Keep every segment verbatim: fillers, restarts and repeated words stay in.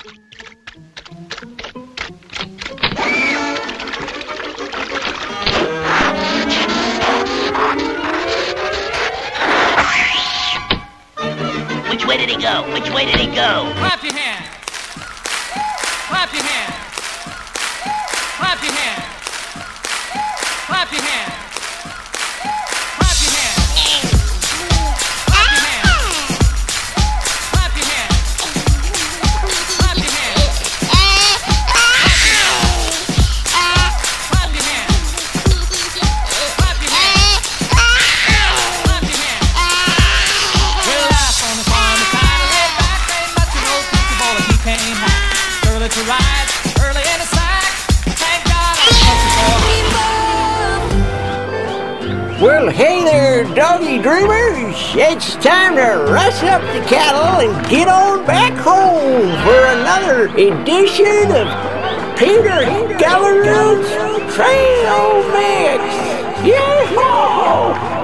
Which way did he go? Which way did he go? Clap your hands. Clap your hands. Clap your hands. Clap your hands. Clap your hands. Clap your hands. Clap your hands. Clap your hands. Clap your hands. Clap your hands. Clap your hands. We'll laugh on the farm, the kind of laid back, ain't much an old comfortable if he came home. Early to ride, early in the sack. Thank God I'm comfortable. Well, hey there, doggy dreamers. It's time to rush up the cattle and get on back home for another edition of Peter Galleron's Trail Mix. Yeehaw!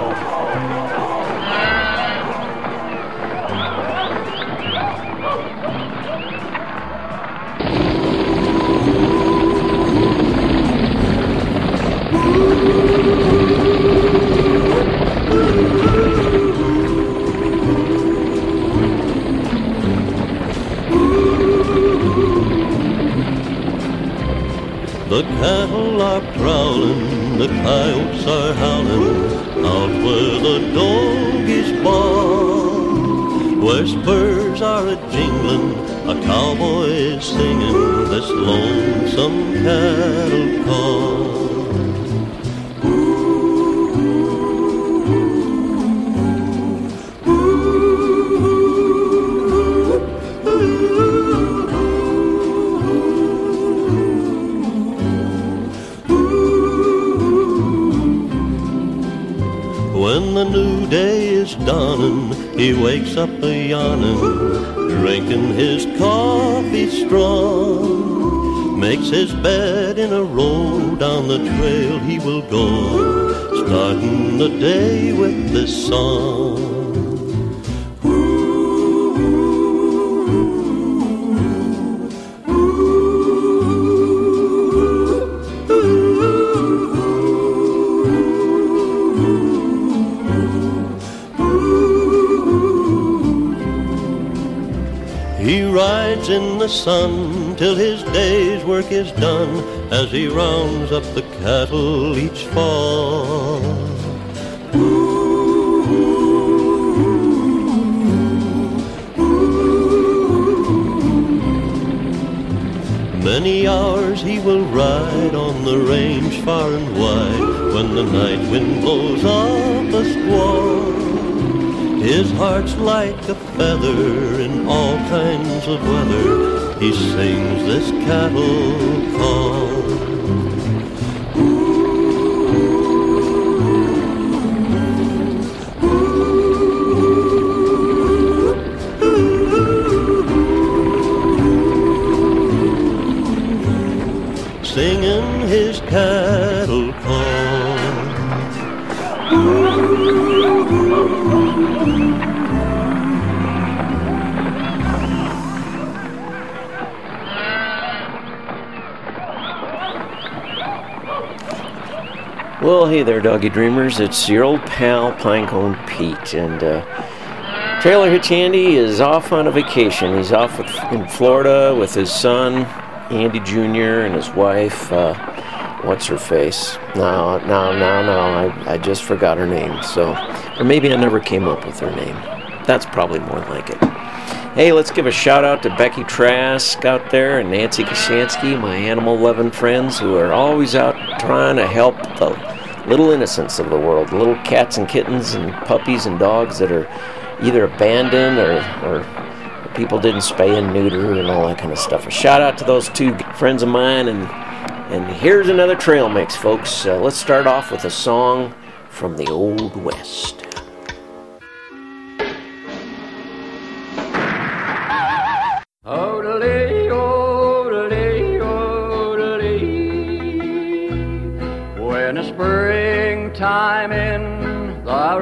The cattle are prowling, the coyotes are howling, out where the doggies bark. Where spurs are a-jingling, a cowboy is singing this lonesome cattle call. When the new day is dawning, he wakes up a-yawning, drinking his coffee strong. Makes his bed in a row, down the trail he will go, starting the day with this song. He rides in the sun till his day's work is done, as he rounds up the cattle each fall. Many hours he will ride on the range far and wide, when the night wind blows up a squall. His heart's like a feather in all kinds of weather. He sings this cattle call. Singing his cattle call. Well, hey there, doggy dreamers. It's your old pal, Pinecone Pete, and uh, Trailer Hitch Andy is off on a vacation. He's off with, in Florida with his son, Andy Junior, and his wife, uh, what's her face? No, no, no, no, I, I just forgot her name, so, or maybe I never came up with her name. That's probably more like it. Hey, let's give a shout out to Becky Trask out there and Nancy Kashansky, my animal-loving friends who are always out trying to help the little innocents of the world, little cats and kittens and puppies and dogs that are either abandoned or, or people didn't spay and neuter and all that kind of stuff. A shout out to those two friends of mine, and and here's another trail mix, folks. Uh, let's start off with a song from the Old West. Odele, odele, odele. When the springtime in the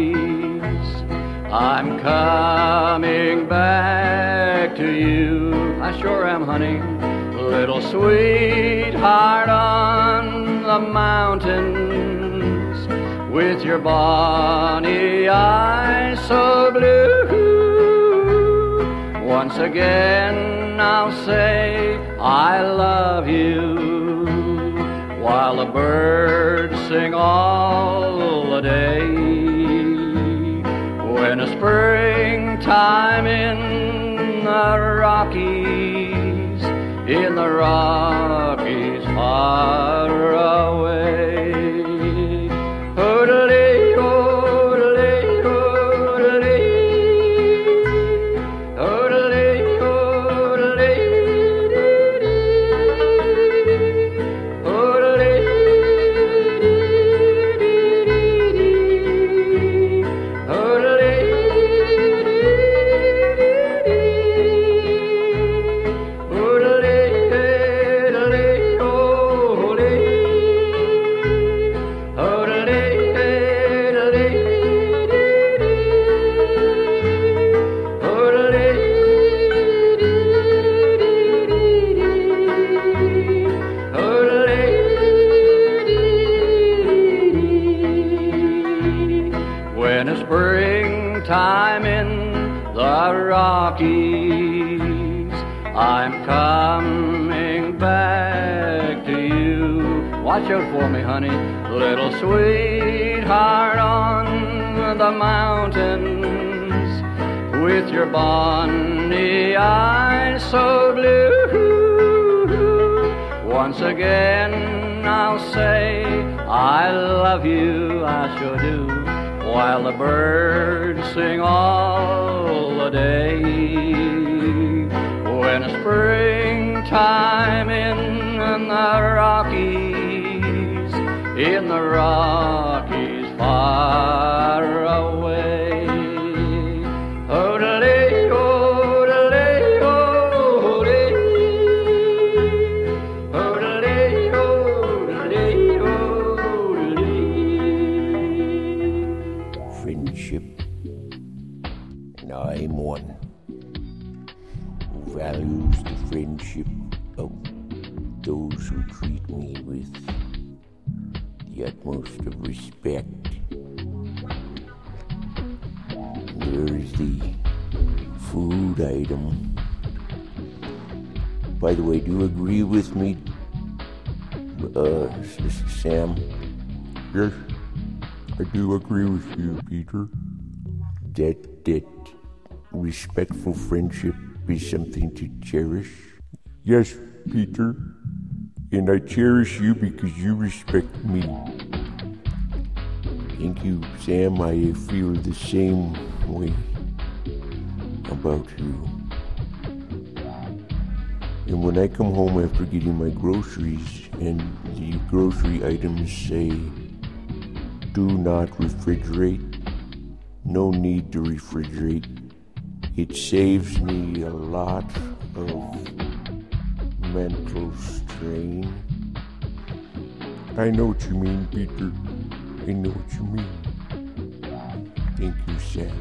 Rockies, I'm coming back to you. I sure am, honey. Little sweetheart on the mountains, with your bonny eyes so blue. Once again I'll say I love you, while the birds sing all the day. When a springtime in the Rockies, in the Rockies far away. Oodalay, oodalay, oodalay, oodalay, oodalay, oodalay, oodalay. When it's springtime in the Rockies, I'm coming back to you. Watch out for me, honey, little sweetheart on the mountains, with your bonny eyes so blue. Once again I'll say I love you, I sure do, while the birds sing all the day. When it's springtime in the Rockies, in the Rockies far away. Oodalay, oodalay, oodalay, oodalay, oodalay, oodalay. Friendship, and I'm one who values the friendship of those who treat me with the utmost of respect. There is the food item. By the way, do you agree with me, uh, Sam? Yes, I do agree with you, Peter. That that respectful friendship is something to cherish? Yes, Peter, and I cherish you because you respect me. Thank you, Sam. I feel the same way about you. And when I come home after getting my groceries and the grocery items say, do not refrigerate, no need to refrigerate, it saves me a lot of mental strain. I know what you mean, Peter. I know what you mean. Thank you, Sam.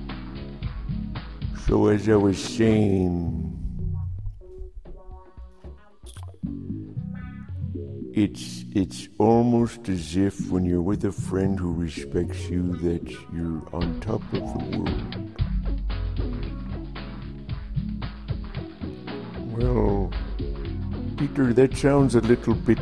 So as I was saying, it's it's almost as if when you're with a friend who respects you that you're on top of the world. Well, Peter, that sounds a little bit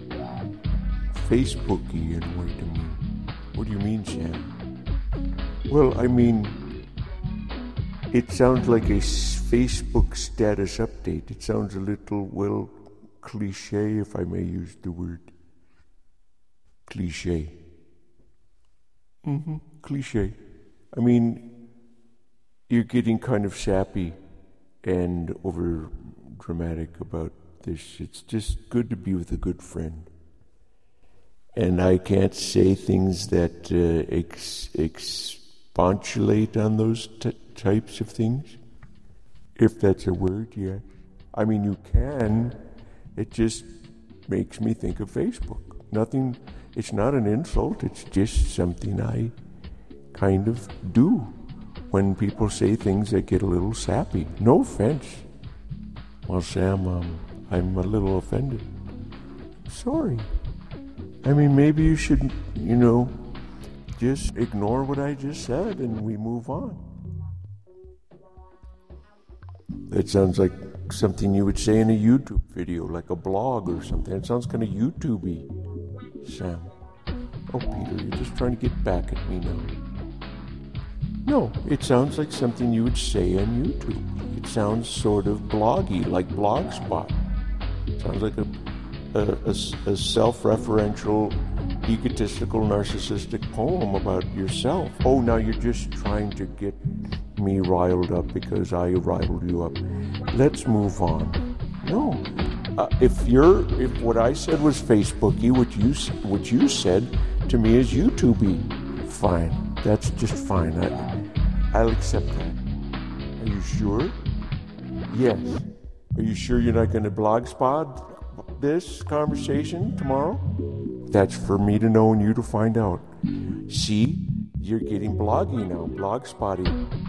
Facebook-y in a way to me. What do you mean, Sam? Well, I mean, it sounds like a Facebook status update. It sounds a little, well, cliche, if I may use the word. Cliche. Mm-hmm, cliche. I mean, you're getting kind of sappy and over dramatic about this. It's just good to be with a good friend. And I can't say things that uh, ex- expostulate on those t- types of things. If that's a word, yes. I mean, you can. It just makes me think of Facebook. Nothing, it's not an insult. It's just something I kind of do when people say things that get a little sappy. No offense. Well, Sam, um, I'm a little offended. Sorry. I mean, maybe you should, you know, just ignore what I just said and we move on. That sounds like something you would say in a YouTube video, like a blog or something. It sounds kind of YouTube-y, Sam. Oh, Peter, you're just trying to get back at me now. No, it sounds like something you would say on YouTube. It sounds sort of bloggy, like Blogspot. It sounds like a, a, a, a self-referential, egotistical, narcissistic poem about yourself. Oh, now you're just trying to get me riled up because I riled you up. Let's move on. No, uh, if you're, if what I said was Facebooky, what you what you said to me is YouTubey, fine. That's just fine. I, I'll accept that. Are you sure? Yes. Are you sure you're not going to blogspot this conversation tomorrow? That's for me to know and you to find out. See, you're getting bloggy now, blogspotty.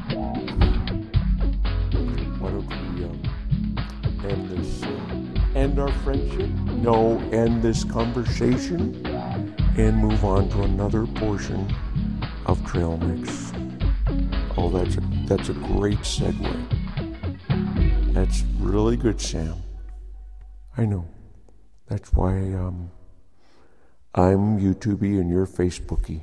Why don't we um, end this, uh, end our friendship? No, end this conversation and move on to another portion of Trail Mix. Oh, that's a, that's a great segue. That's really good, Sam. I know. That's why um, I'm YouTubey and you're Facebooky.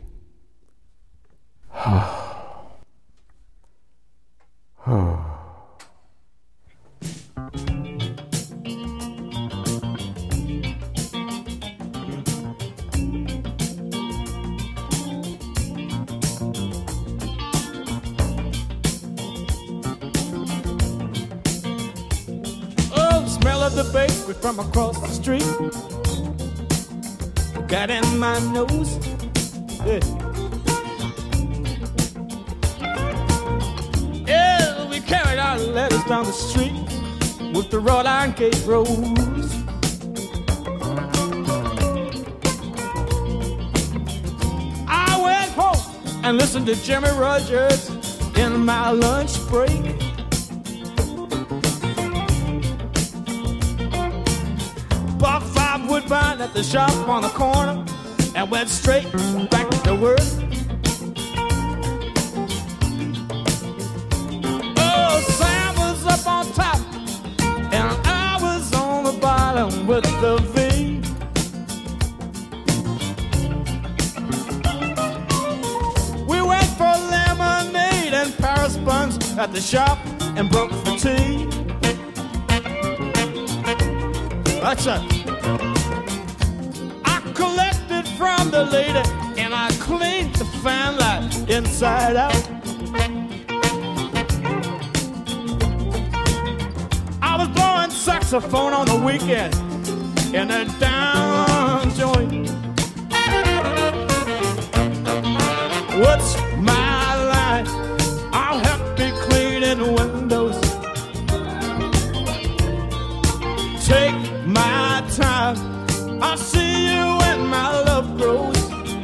Oh, the smell of the bakery from across the street got in my nose. Yeah. Yeah, we carried our letters down the street with the wrought iron gate rose. I went home and listened to Jimmy Rogers in my lunch break. Bought five Woodbine at the shop on the corner and went straight back to work. Oh, Sam was up on top and I was on the bottom with the V. We went for lemonade and Paris buns at the shop and broke for tea. That's it. I collected from the lady and I cleaned the fan light inside out. I was blowing saxophone on the weekend in a down joint. What's my line? I'll help you cleaning windows. Take my time, I'll see you when my love grows.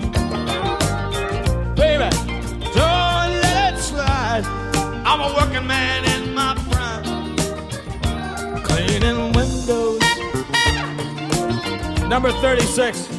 Baby, don't let it slide. I'm a working man in my prime, cleaning windows. Number thirty-six.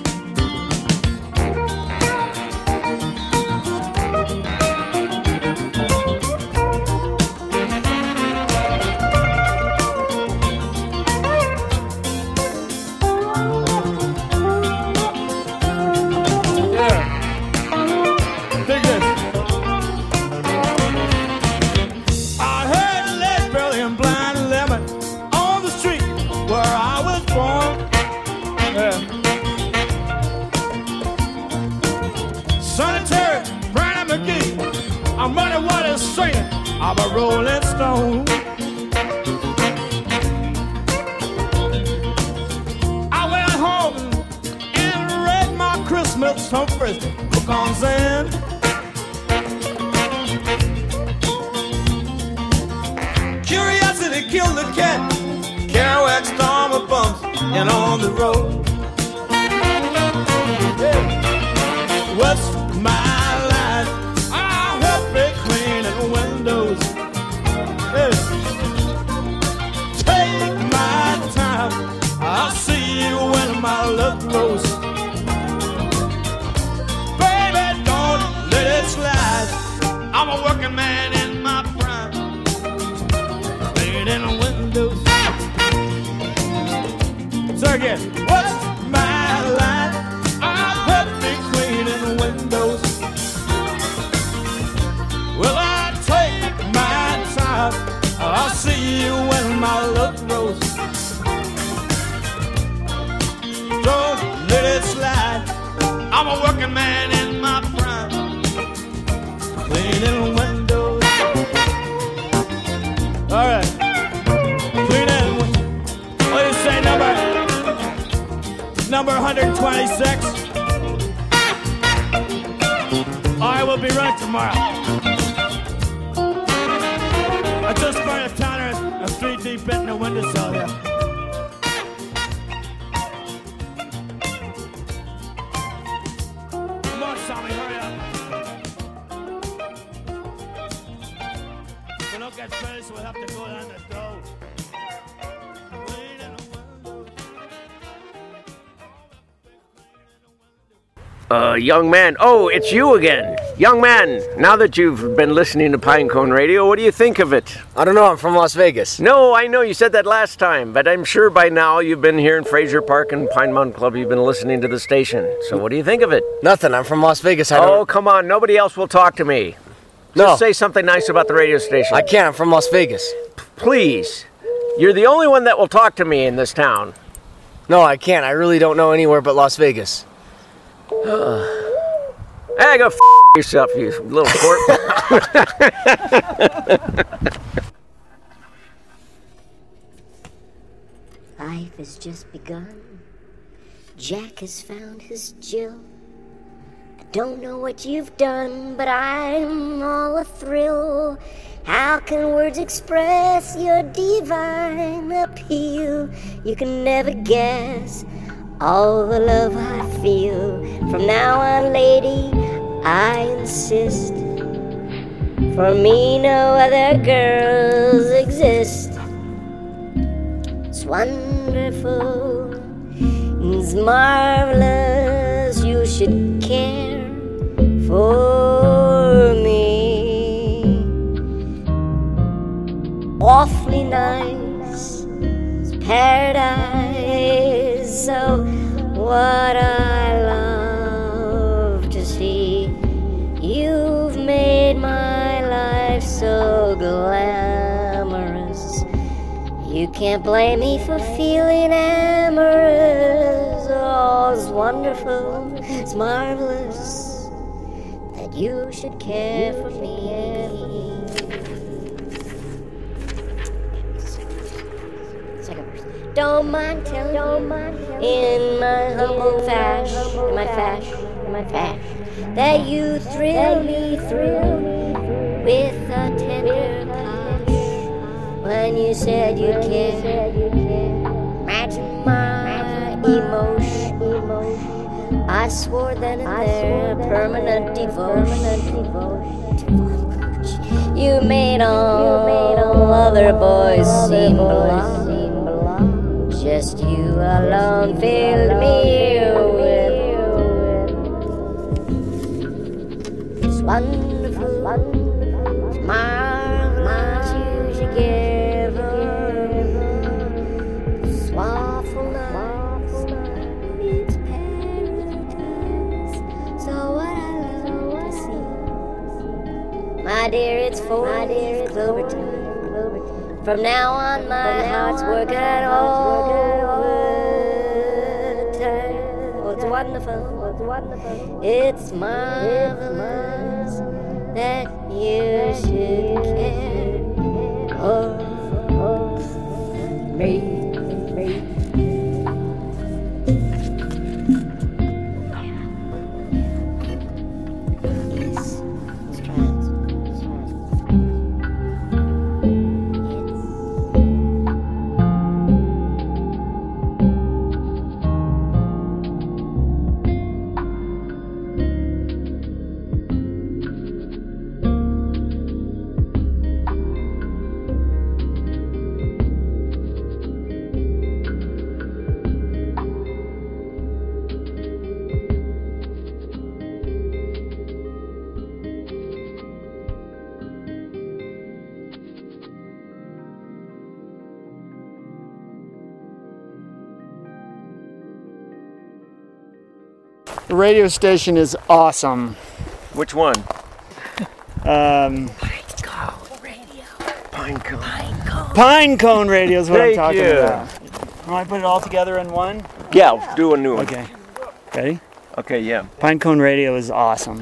I'm running water singing, I'm a rolling stone. I went home and read my Christmas Humphreys book on Zen. Curiosity killed the cat, Kerouac storm of bumps and on the road. Hey, what's my line? Cleaning windows. Hey. Take my working man in my prime, cleaning windows. So again, what's my line? I'm perfect cleaning windows. Well, I take my time. I'll see you when my love grows. Don't let it slide. I'm a working man in my prime, cleaning windows. All right, cleaning windows. What do you say, number? Number one twenty-six. I will be right tomorrow. I just burned a tanner and three deep in the windowsill here. Come on, Sammy, hurry up. If we don't get finished, we'll have to go down the door. Uh, young man. Oh, it's you again. Young man, now that you've been listening to Pinecone Radio, what do you think of it? I don't know, I'm from Las Vegas. No, I know you said that last time, but I'm sure by now you've been here in Fraser Park and Pine Mountain Club, you've been listening to the station. So what do you think of it? Nothing, I'm from Las Vegas. I don't... Oh, come on, nobody else will talk to me. No. Just say something nice about the radio station. I can't, I'm from Las Vegas. P- please. You're the only one that will talk to me in this town. No, I can't. I really don't know anywhere but Las Vegas. Uh, hey, go f*** yourself, you little corp. Life has just begun. Jack has found his Jill. I don't know what you've done, but I'm all athrill. How can words express your divine appeal? You can never guess all the love I feel. From now on, lady, I insist. For me, no other girls exist. It's wonderful, it's marvelous. You should care for me. Awfully nice, it's paradise. So what I love to see. You've made my life so glamorous. You can't blame me for feeling amorous. Oh, it's wonderful, it's marvelous that you should care for me. Don't mind telling, don't mind telling in my humble fashion, in my fashion, in my fashion, that you thrill me, thrill me with a tender touch. When you said you cared, imagine my emotion. I swore then and there, permanent devotion. You made all other boys seem blind. Just you alone filled me with. It's wonderful, it's marvelous. You should give her. It's awful nice, it's paradise. So what I love to see, my dear, it's for Cloverton. From now on, my heart's working overtime. Oh, it's wonderful, it's wonderful. It's marvelous that you should care for me. The radio station is awesome. Which one? Um, Pinecone Radio. Pinecone. Pinecone. Pinecone Radio is what Thank I'm talking you. about. Want to put it all together in one? Yeah, do a new one. Okay. Ready? Okay, yeah. Pinecone Radio is awesome.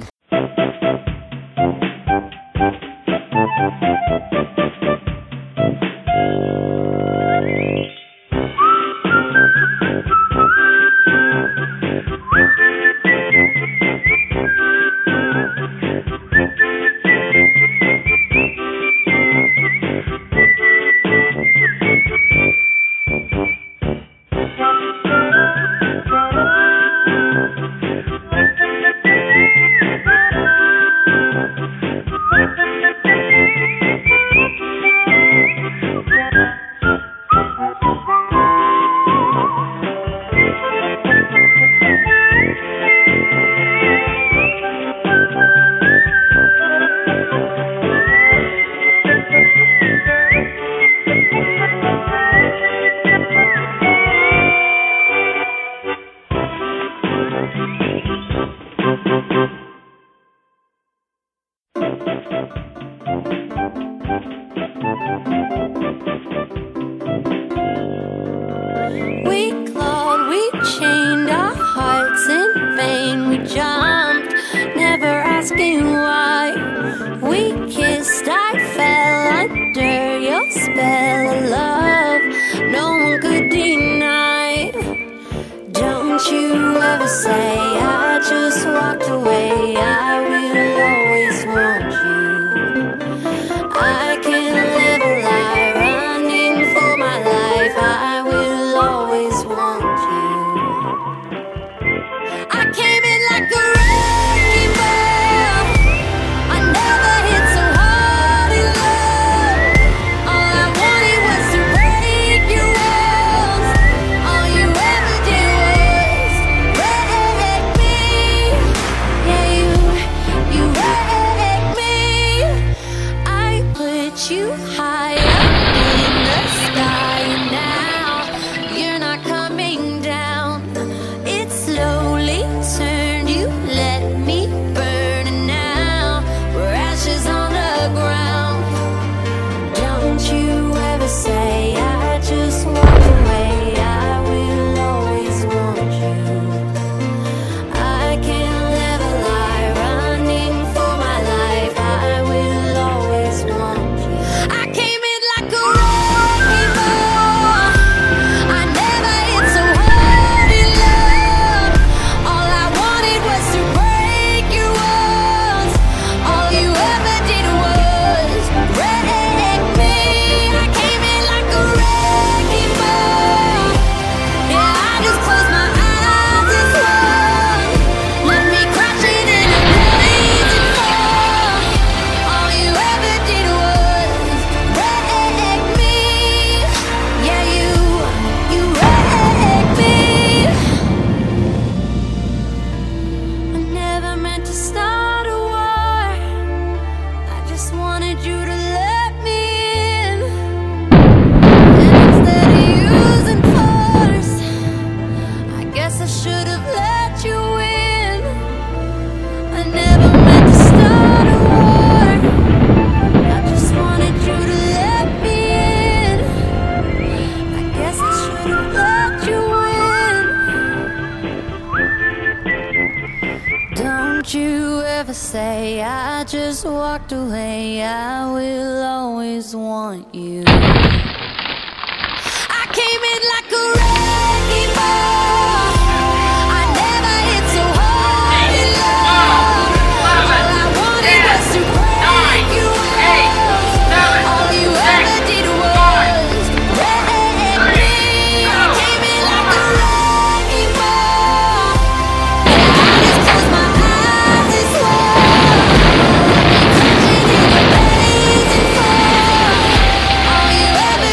We clawed, we chained our hearts in vain. We jumped, never asking why. We kissed, I fell under your spell of love. No one could deny. Don't you ever say I just walked away. I will always want you. I can't live a lie running for my life. I will always want you. I came in like a wrecking ball. I never hit so hard in love. All I wanted was to break your walls. All you ever did was wreck me. Yeah, you, you wrecked me. I put you high up in the sky, and now you're not coming down. It slowly turned, you let me burn, and now we're ashes on the ground. Don't you ever say I just walked away. I will always want you. I can't live a lie running for my life. I will always want you. I came in like a wrecking ball. I never hit so hard in love. All I wanted was to break your walls. All you ever did was wreck me. I came in like a wrecking ball. Yeah, I just closed my eyes and swung. Let me crash it in a blazing fall. All you ever did was wreck me. Yeah, you, you wrecked me. I never meant to start a war. I just wanted you to let me in. And instead of using force, I guess I should have let you in. I never meant to start a war. I just wanted you to let me in. I guess I should have let you in. Don't you ever say I just walked away. I will always want you. I came in like a wrecking ball. I never hit so hard in love. All I wanted was to break you off. All you ever did was wreck me. I came in like a wrecking ball. Yeah, I just closed my eyes and swung. Crashing in the blazing fall. All you ever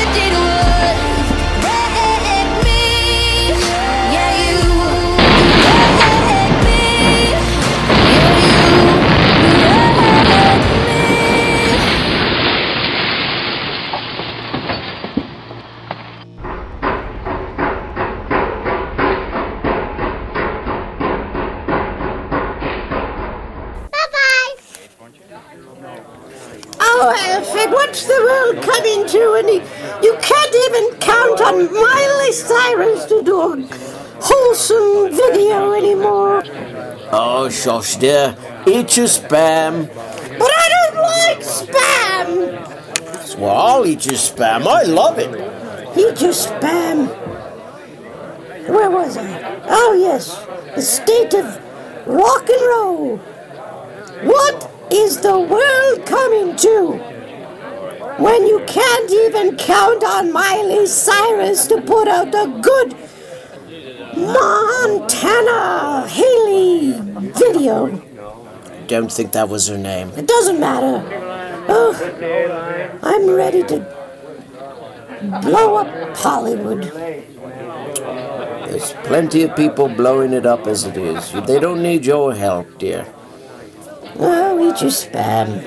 even count on Miley Cyrus to do a wholesome video anymore. Oh, shush, dear. Eat your spam. But I don't like spam. Well, I'll eat your spam. I love it. Eat your spam. Where was I? Oh, yes. The state of rock and roll. What is the world coming to when you can't even count on Miley Cyrus to put out a good Montana Haley video? I don't think that was her name. It doesn't matter. Oh, I'm ready to blow up Hollywood. There's plenty of people blowing it up as it is. They don't need your help, dear. Oh, eat your spam.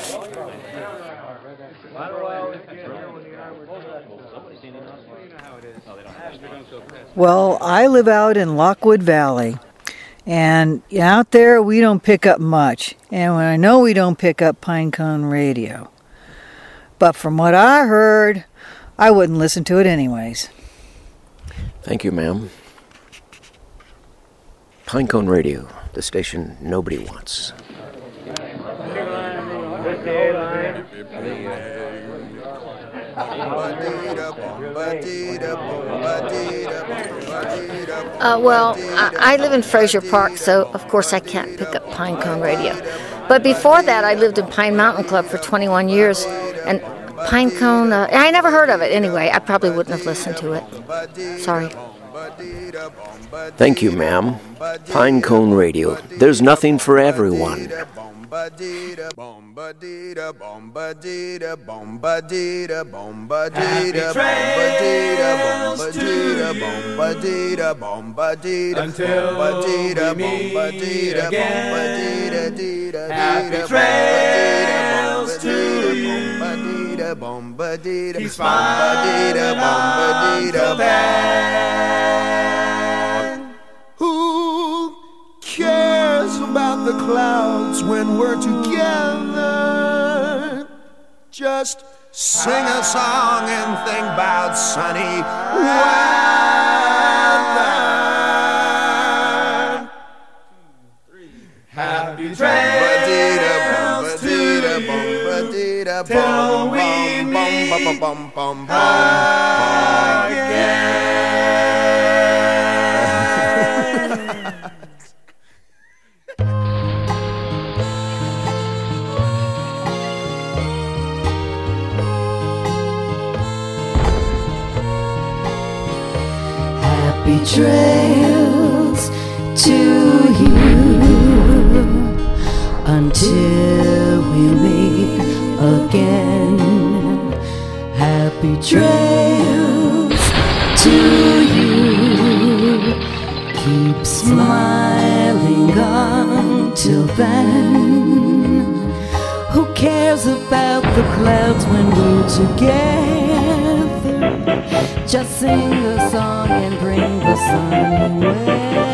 Well, I live out in Lockwood Valley, and out there we don't pick up much, and when I know we don't pick up Pinecone Radio. But from what I heard, I wouldn't listen to it anyways. Thank you, ma'am. Pinecone Radio, the station nobody wants. Uh, well, I, I live in Fraser Park, so of course I can't pick up Pinecone Radio. But before that, I lived in Pine Mountain Club for twenty-one years, and Pinecone, uh, I never heard of it anyway. I probably wouldn't have listened to it. Sorry. Thank you, ma'am. Pinecone Radio. There's nothing for everyone. Happy trails to you until we meet again. Happy trails to you. Keep smiling until then. Who cares about the clouds when we're together? Just sing a song and think about sunny weather. Happy trails to you till we meet again. Happy trails to you until we meet again. Happy trails to you. Keep smiling until then. Who cares about the clouds when we're together? Just sing a song and bring the sun away.